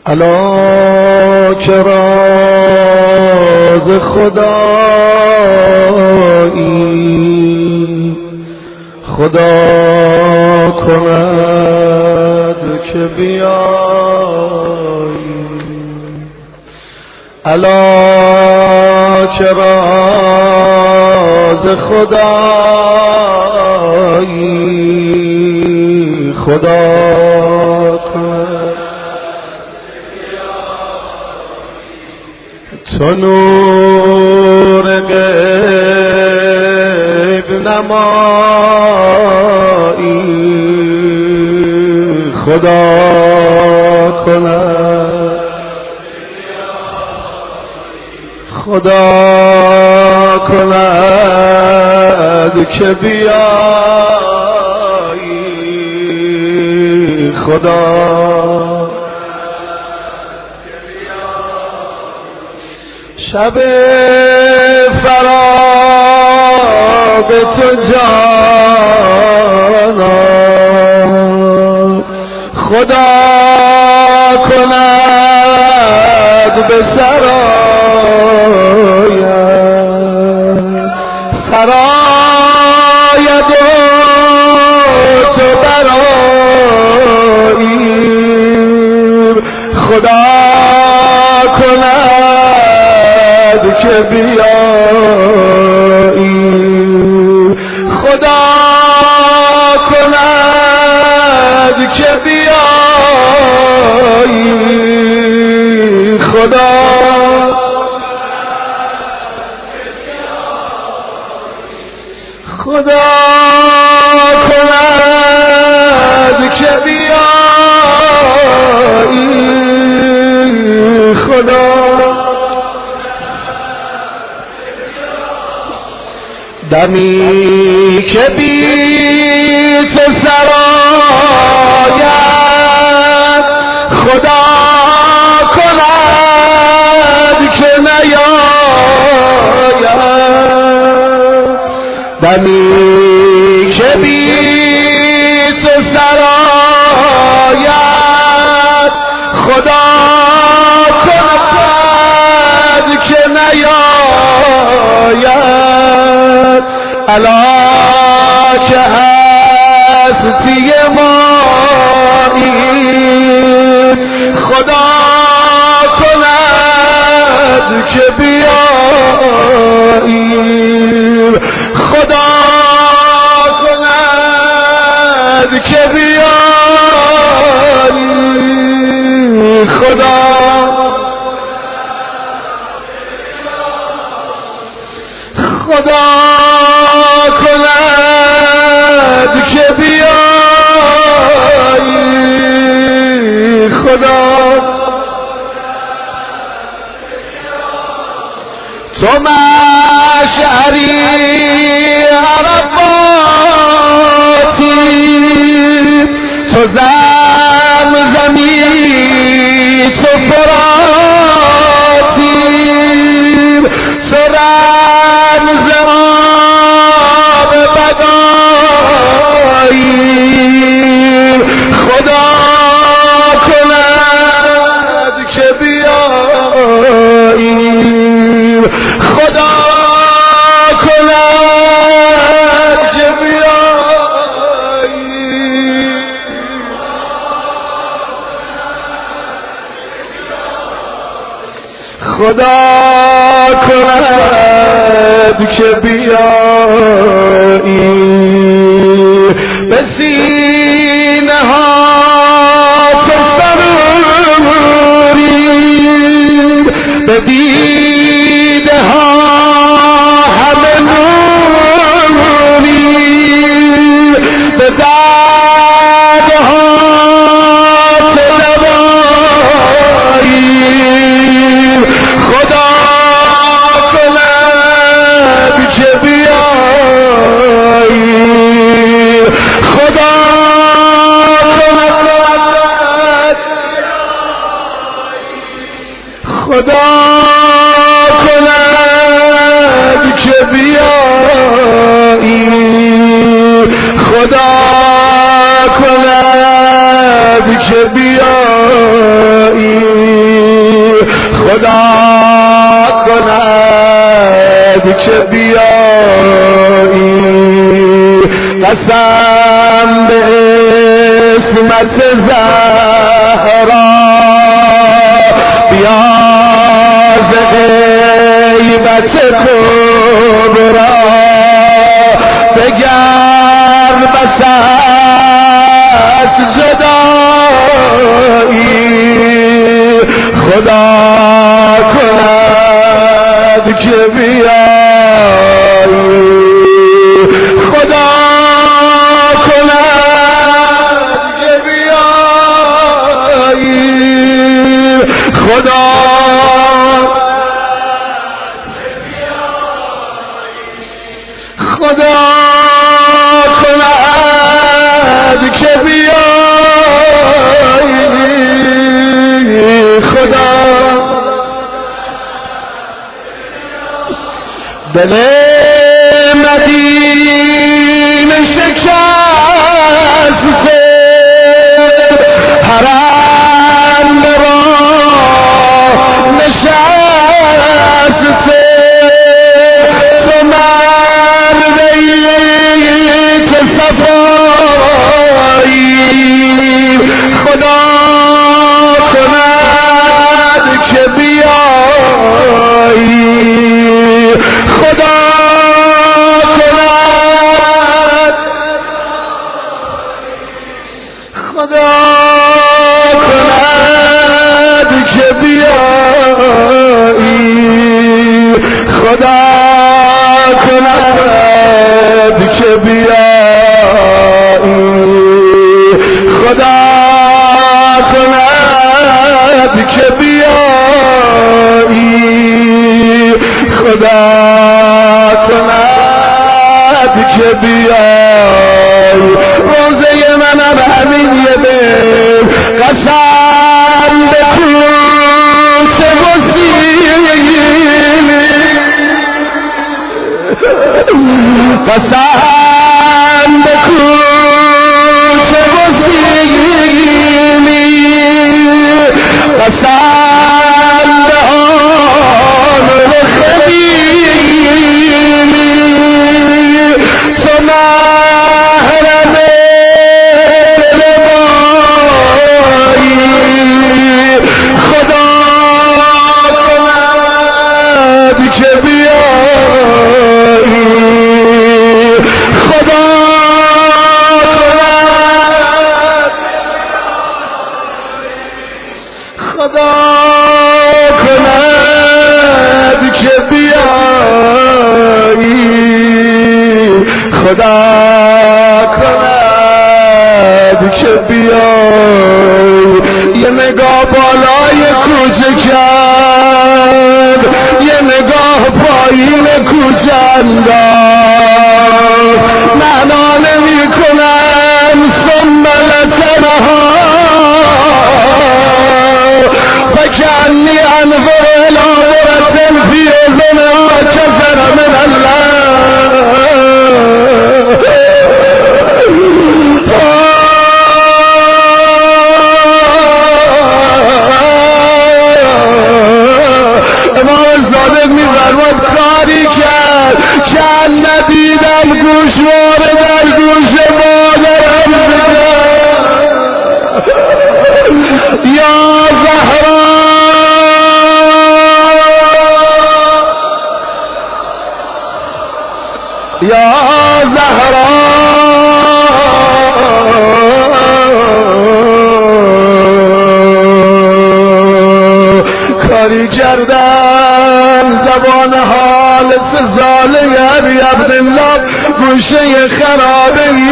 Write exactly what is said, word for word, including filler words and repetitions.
الا که راز خدایی خدا کند که بیایی. الا که راز خدایی خدا کند تو نور غیب نمایی خدا کند خدا کند که بیایی خدا شب فراق تو جانا خدا کند به سرایت سراید و تو براییم خدا کند که بیایی خدا کند که بیایی خدا خدا کند که بیایی خدا دمی که بی تو سراید خدا کند که نیاید دمی که بی تو سراید خدا کند که نیاید الا که هستی مایی خدا کند که بیایی خدا کند که بیایی خدا خدا کند که بیایی خدا تو مشعری عرفاتی تو زمزمی تو فراتی تو رمز آب بدایی خدا کند که بیایی خدا کند که بیایی خدا کند که بیایی به سینه ها تو سروریم به دیده ها همه نوریم به دردها تو دواییم خدا کند که بیایی خدا کند خدا کند که بیایی خدا کند که بیایی که بیایی قسم به اسمت زهرا بیا ز غیبت کبرا بگرد بس از جدایی خدا کند که بیایی خدا کند که بیایی خدا خدا کند که بیایی خدا دل مدینه شکسته حرم را نشسته تو مردی که صفایی خدا کند که بیایی خدا کند خدا کند که بیایی خدا کند که بیایی خدا کند که بیایی خدا کند که بیایی روزه منم همین یه دل قسم به کوچه و سیلی قسم به کوچه و سیلی قسم به آن و خمیلی تو محرم دل مایی خدا کند که بیایی خدا کند خدا کند که بیایی خدا کند که بیایی یه نگاه بالای کوچه کرد یه نگاه پایین کوچه انداخت معنا نمی کنم ثم لتنها فکنی انظر الى مرة فی اذنها کفر من الله امام صادق می‌فرماد کاری کرد که ندیدم گوشواره در گوش مادرم بگم یا زهرا یا زهرا کاری کردن زبان حال سزاله عبدالله گوشه خرابه